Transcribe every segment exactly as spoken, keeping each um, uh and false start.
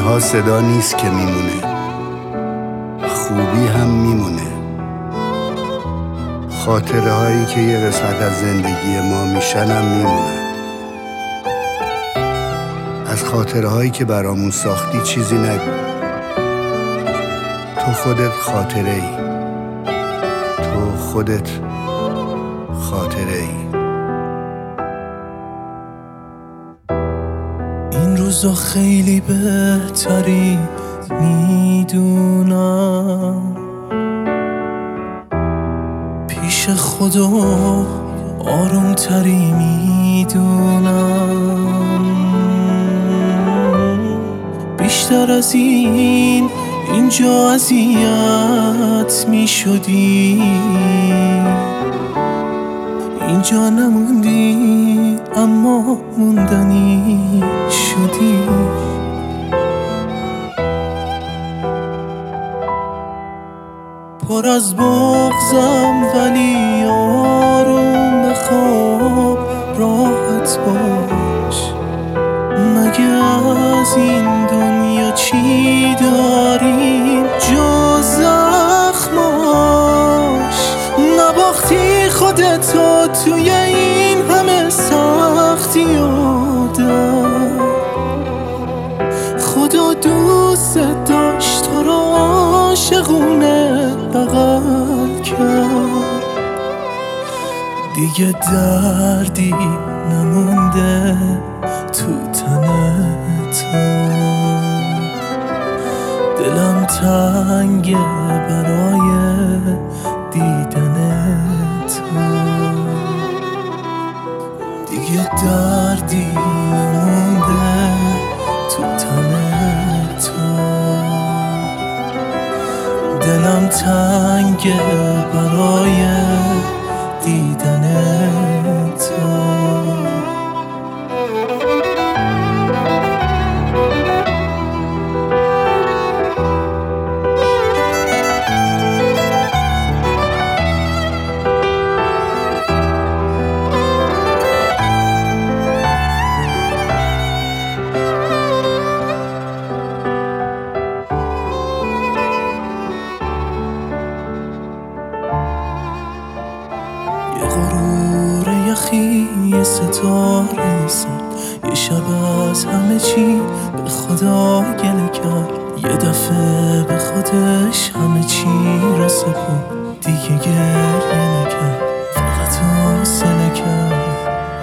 تنها صدا نیست که میمونه، خوبی هم میمونه. خاطره هایی که یه قسمت از زندگی ما میشن هم میمونن. از خاطره هایی که برامون ساختی چیزی نگو. تو خودت خاطره ای، تو خودت خاطره ای. این روزا خیلی بهتری میدونم، پیش خدا آروم تری میدونم. بیشتر از این اینجا اذیت میشدی، اینجا نموندی اما موندنی شدی. پر از بغضم ولی آروم بخواب، راحت باش. مگه از این دنیا چی داریم جز زخماش؟ نباختی خودتو توی این همه سختی آدم. خدا دوست داشت تو رو عاشقونه بغل کرد. دیگه دردی نمونده تو تن تو، دلم تنگه برای دیدن تو. دیگه دردی نمونده تو تن تو، دلم تنگه برای دیدن تو. یه غرور یخی، یه ستاره ساد، یه شب از همه چی به خدا گله کرد. یه دفعه به خودش همه چی را سپرد، دیگه گریه نکرد، فقط حوصله کرد.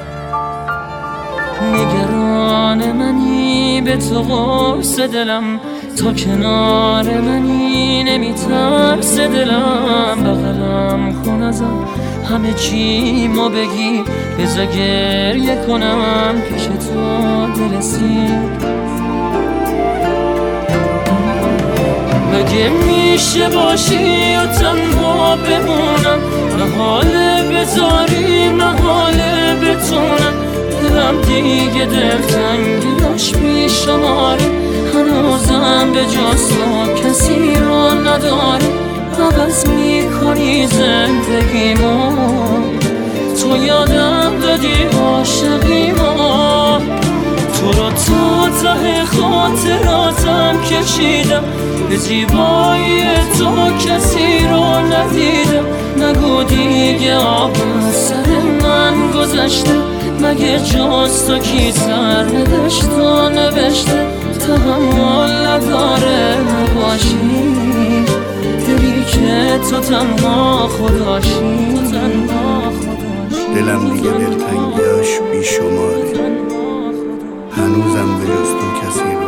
نگران منی به تو قرص دلم، تا کنار منی نمیترس دلم. بغلم کن ازم همه چی ما بگی، بذار گریه کنم پیش تو دلسیر. مگه میشه باشی و تنها بمونم، محاله بذاری محاله بتونم. دلم دیگه دلتنگیش بی شماره، هنوزم به جز تو کسی رو نداری. عوض میکنی زندگیمو، تو یادم دادی عاشقیمو. تو رو تا ته خاطراتم کشیدم، به زیبایی تو کسی رو ندیدم. نگو دیگه آب سر من گذشته، مگه جز تو کی سر نداشت و نوشته. تحمل نداره نباشی، دلی که تو تنها خداشی. دلم دیگه دلتنگیاش بی شماره، هنوزم به جز تو کسی رو